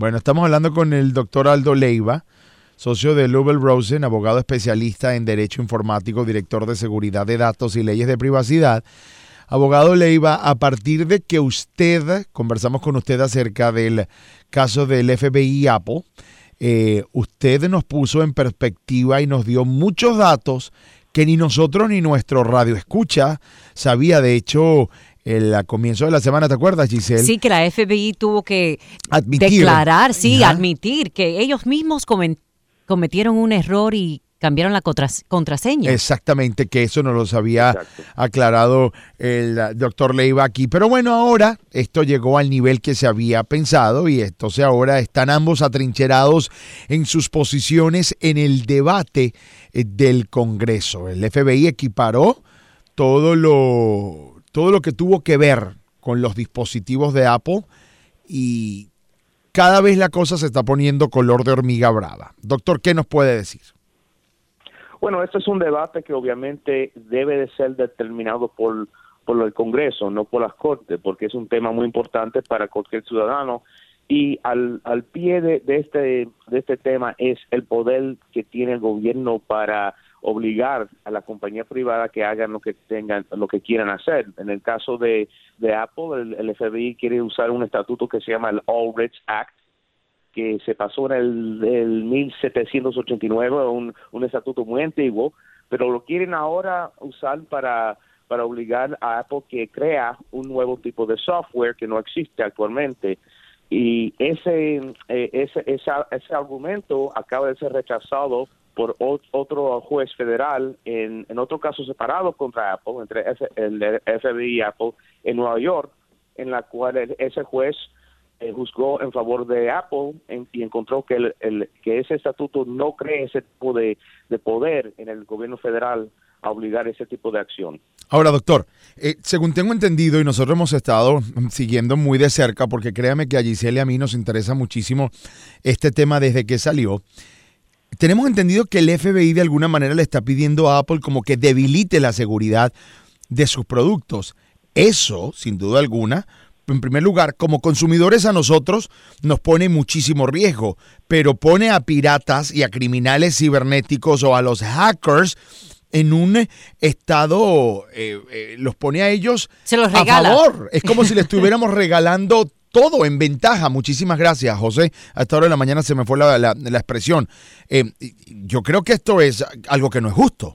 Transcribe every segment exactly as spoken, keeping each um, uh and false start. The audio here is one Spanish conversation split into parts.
Bueno, estamos hablando con el doctor Aldo Leiva, socio de Lubell Rosen, abogado especialista en Derecho Informático, director de Seguridad de Datos y Leyes de Privacidad. Abogado Leiva, a partir de que usted, conversamos con usted acerca del caso del F B I y Apple, eh, usted nos puso en perspectiva y nos dio muchos datos que ni nosotros ni nuestro radio escucha sabía. De hecho, el a comienzo de la semana, ¿te acuerdas, Giselle? Sí, que la F B I tuvo que admitir, declarar, sí, ¿ya? admitir que ellos mismos comen, cometieron un error y cambiaron la contras, contraseña. Exactamente, que eso nos lo había Exacto. aclarado el doctor Leiva aquí. Pero bueno, ahora esto llegó al nivel que se había pensado y entonces ahora están ambos atrincherados en sus posiciones en el debate del Congreso. El F B I equiparó todo lo, todo lo que tuvo que ver con los dispositivos de Apple y cada vez la cosa se está poniendo color de hormiga brava. Doctor, ¿qué nos puede decir? Bueno, este es un debate que obviamente debe de ser determinado por, por el Congreso, no por las Cortes, porque es un tema muy importante para cualquier ciudadano. Y al, al pie de, de, este, de este tema es el poder que tiene el gobierno para obligar a la compañía privada que hagan lo que tengan, lo que quieran hacer. En el caso de, de Apple, el, el F B I quiere usar un estatuto que se llama el All Rights Act, que se pasó en el, el mil setecientos ochenta y nueve, un, un estatuto muy antiguo, pero lo quieren ahora usar para, para obligar a Apple que crea un nuevo tipo de software que no existe actualmente. Y ese, eh, ese, esa, ese argumento acaba de ser rechazado por otro juez federal en, en otro caso separado contra Apple, entre el F B I y Apple en Nueva York, en la cual ese juez Eh, juzgó en favor de Apple en, y encontró que el, el que ese estatuto no cree ese tipo de, de poder en el gobierno federal a obligar ese tipo de acción. Ahora, doctor, eh, según tengo entendido y nosotros hemos estado siguiendo muy de cerca, porque créame que a Giselle y a mí nos interesa muchísimo este tema desde que salió, tenemos entendido que el F B I de alguna manera le está pidiendo a Apple como que debilite la seguridad de sus productos. Eso, sin duda alguna, en primer lugar, como consumidores a nosotros nos pone muchísimo riesgo, pero pone a piratas y a criminales cibernéticos o a los hackers en un estado, eh, eh, los pone a ellos Se los a regala. favor. Es como si le estuviéramos regalando todo en ventaja. Muchísimas gracias, José. A esta hora de la mañana se me fue la, la, la expresión. Eh, yo creo que esto es algo que no es justo.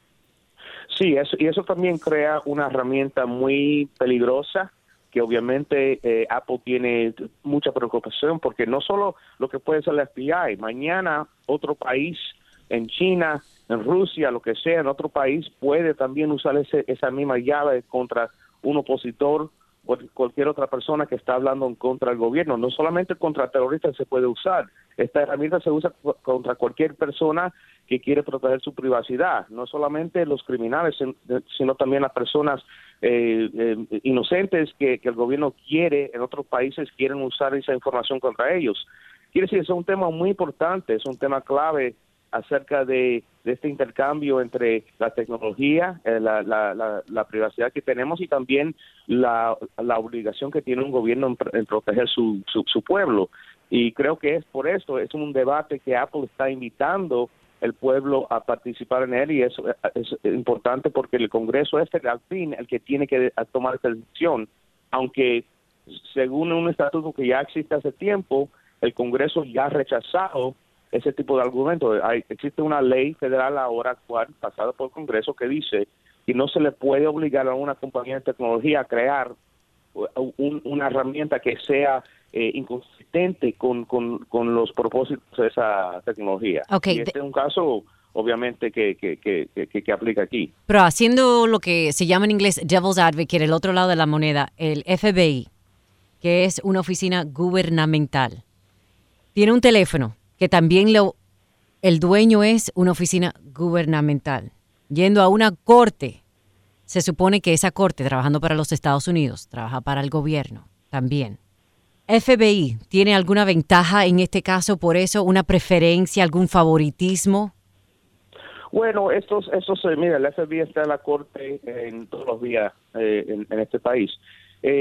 Sí, eso, y eso también crea una herramienta muy peligrosa que obviamente eh, Apple tiene mucha preocupación porque no solo lo que puede ser el F B I, mañana otro país en China, en Rusia, lo que sea, en otro país puede también usar ese, esa misma llave contra un opositor o cualquier otra persona que está hablando en contra del gobierno. No solamente contra terroristas se puede usar, esta herramienta se usa contra cualquier persona que quiere proteger su privacidad, no solamente los criminales, sino también las personas eh, eh, inocentes que, que el gobierno quiere, en otros países quieren usar esa información contra ellos. Quiere decir, es un tema muy importante, es un tema clave acerca de, de este intercambio entre la tecnología, eh, la, la, la, la privacidad que tenemos y también la, la obligación que tiene un gobierno en, en proteger su, su, su pueblo. Y creo que es por esto, es un debate que Apple está invitando el pueblo a participar en él y eso es importante porque el Congreso es el, al fin el que tiene que tomar esta decisión, aunque según un estatuto que ya existe hace tiempo, el Congreso ya ha rechazado ese tipo de argumentos. Hay, existe una ley federal ahora actual, pasada por el Congreso, que dice que no se le puede obligar a una compañía de tecnología a crear un, una herramienta que sea eh, inconsistente con, con, con los propósitos de esa tecnología. Okay. Y este es un caso, obviamente, que, que, que, que, que aplica aquí. Pero haciendo lo que se llama en inglés devil's advocate, el otro lado de la moneda, el F B I, que es una oficina gubernamental, tiene un teléfono que también lo, el dueño es una oficina gubernamental. Yendo a una corte, se supone que esa corte, trabajando para los Estados Unidos, trabaja para el gobierno también. ¿F B I tiene alguna ventaja en este caso por eso? ¿Una preferencia, algún favoritismo? Bueno, estos, estos, eh, mira, el F B I está en la corte en todos los días eh, en, en este país. Eh,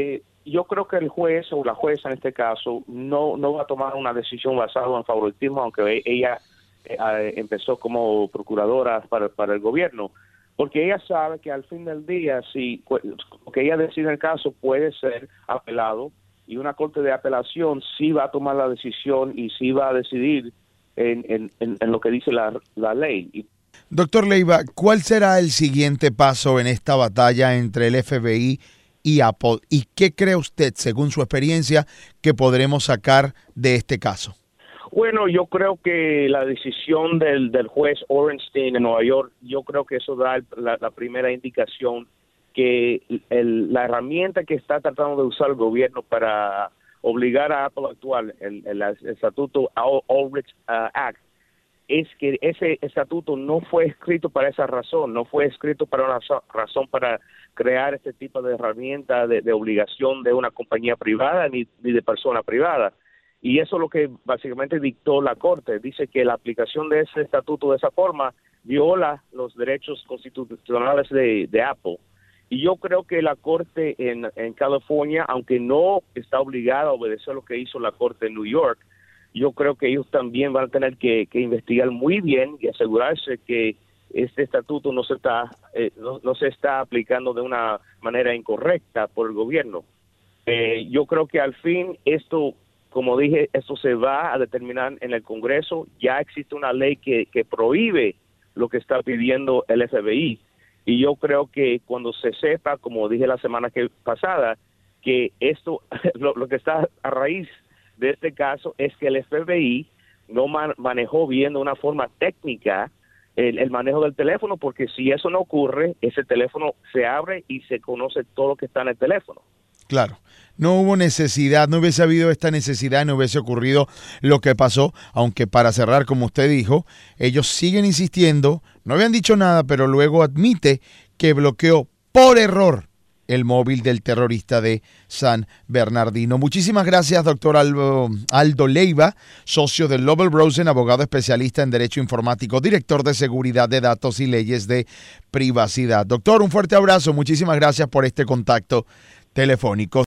yo creo que el juez o la jueza en este caso no, no va a tomar una decisión basada en favoritismo, aunque ella eh, empezó como procuradora para, para el gobierno, porque ella sabe que al fin del día, si lo que ella decide en el caso puede ser apelado, y una corte de apelación sí va a tomar la decisión y sí va a decidir en, en, en, en lo que dice la, la ley. Y, Doctor Leiva, ¿cuál será el siguiente paso en esta batalla entre el F B I y Apple? ¿Y qué cree usted, según su experiencia, que podremos sacar de este caso? Bueno, yo creo que la decisión del, del juez Orenstein en Nueva York, yo creo que eso da la, la primera indicación que el, la herramienta que está tratando de usar el gobierno para obligar a Apple a actuar, el, el, el estatuto Ulbricht uh, Act, es que ese estatuto no fue escrito para esa razón, no fue escrito para una razón para crear este tipo de herramienta de, de obligación de una compañía privada ni, ni de persona privada. Y eso es lo que básicamente dictó la Corte. Dice que la aplicación de ese estatuto de esa forma viola los derechos constitucionales de, de Apple. Y yo creo que la Corte en, en California, aunque no está obligada a obedecer lo que hizo la Corte en New York, yo creo que ellos también van a tener que, que investigar muy bien y asegurarse que este estatuto no se está eh, no, no se está aplicando de una manera incorrecta por el gobierno. Eh, yo creo que al fin esto, como dije, esto se va a determinar en el Congreso. Ya existe una ley que, que prohíbe lo que está pidiendo el F B I. Y yo creo que cuando se sepa, como dije la semana que pasada, que esto, lo, lo que está a raíz de este caso es que el F B I no man, manejó bien de una forma técnica el, el manejo del teléfono, porque si eso no ocurre, ese teléfono se abre y se conoce todo lo que está en el teléfono. Claro, no hubo necesidad, no hubiese habido esta necesidad, no hubiese ocurrido lo que pasó, aunque para cerrar, como usted dijo, ellos siguen insistiendo, no habían dicho nada, pero luego admite que bloqueó por error el móvil del terrorista de San Bernardino. Muchísimas gracias, doctor Aldo, Aldo Leiva, socio del Lobel Rosen, abogado especialista en Derecho Informático, director de Seguridad de Datos y Leyes de Privacidad. Doctor, un fuerte abrazo, muchísimas gracias por este contacto telefónico.